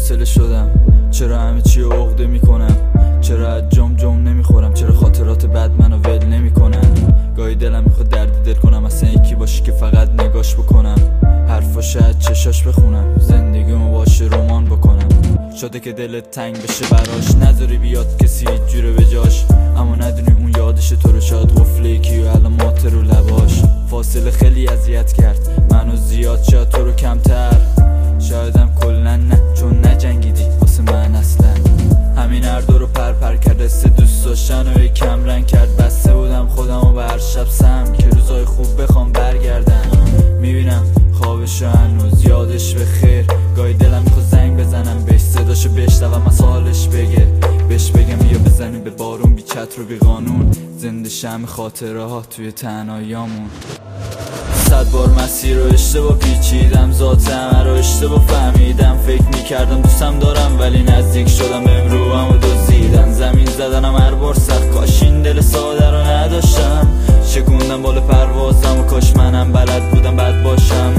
بی‌حوصله شدم، چرا همه چی عقده میکنم، چرا از جام نمیخورم، چرا خاطرات بد منو ول نمیکنن. گاهی دلم میخواد درد دل کنم، اصلا یکی باشی که فقط نگاش بکنم، حرفاش از چشاش بخونم، زندگیمو باشه رمان بکنم. شده که دلت تنگ بشه براش، نذاری بیاد کسی جوره به جاش، اما ندونی اون یادش تو رو، شاید قفله یکی و علامات رو لباش. فاصله خیلی اذیت کرد منو زیاد، شاید تو رو کمتر، شایدم کلا نه، چون نجنگیدی واسه من اصلا. همین هر دو رو پر کرد، حس دوست داشتن و کم رنگ کرد. بسته بودم خودم و به هر شب سم که روزای خوب بخوام برگردم. میبینم خوابشو هنوز یادش به خیر، گاهی دلم میخواد زنگ بزنم بهش، صداشو بشنوم از حالش بگه، بهش بگم یا بزنیم به بارون، بی چتر و بی قانون، زنده شم خاطره ها توی تنهاییامون. 100 بار مسیر رو اشتباه پیچیدم، ذاتم رو اشتباه فهمیدم، فکر میکردم دوستم دارم ولی نزدیک شدم بهم روحم و دزدیدن. زمین زدنم هر بار سخت، کاش این دل ساده رو نداشتم، شکوندم بالا پروازم و کاش منم بلد بودم بد باشم.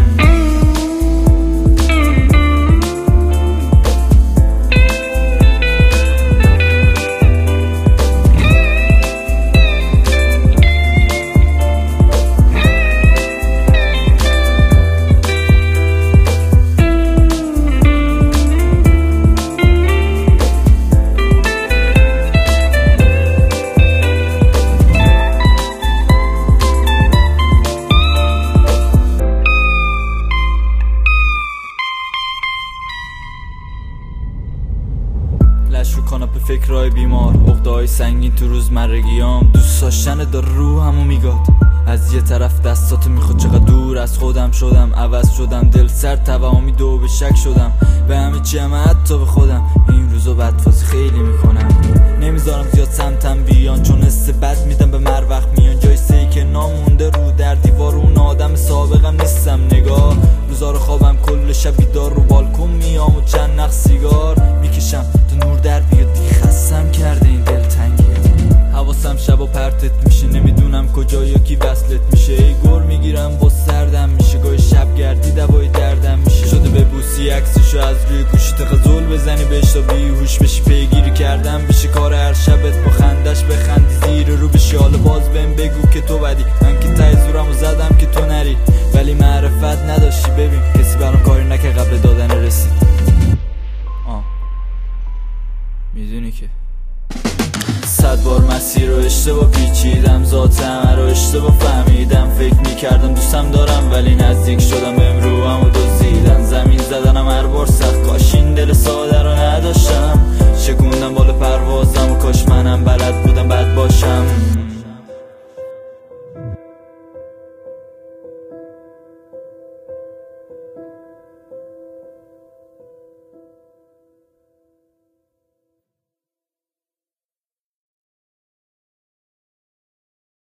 لش رو کاناپه فکرهای بیمار، عقده‌های سنگین تو روزمرگیام، دوست داشتن داره روحمو میگاد. از یه طرف دستاتو میخواد، چقدر دور از خودم شدم، عوض شدم، دل سر توهمی دو به شک شدم، به همه چی هم حتی به خودم. این روزا بدفازی خیلی میکنم، نمیذارم زیاد سمتم بیان، چون حس بد میدم به مر وقت میان. جای سهی که نامونده رو در دیوار، اون آدم سابقم نیستم. نگاه روزا رو خوابم کل شب بیدار، رو بالکن میام و چند نخ سیگار میکشم تو نور در بیاد، دیگه خستم کرده این دلتنگی. حواسم شبا پرتت میشه، نمیدونم کجا یا کی وصلت میشه، ای گر میگیرم با سردم میشه، گاهی شب گردی دوای دردم میشه. شده ببوسی عکسشو از روی گوشی، تغزل بزنی بهش تا بیهوش بشی، پیگیری کردم بشه کار هر شبت، با خندش بخندی زیر رو بشی، حالا باز بهم بگو که تو بدی، من که ته زورمو زدم که تو نری، ولی معرفت نداشتی. ببین کسی برام کاری نکه قبل دادن رسید، میدونی که 100 بار مسیر رو اشتباه پیچیدم، ذاتم رو اشتباه فهمیدم، فکر میکردم دوستم دارم ولی نزدیک شدم بهم روحم و دزدیدن. زمین زدنم هر بار سخت،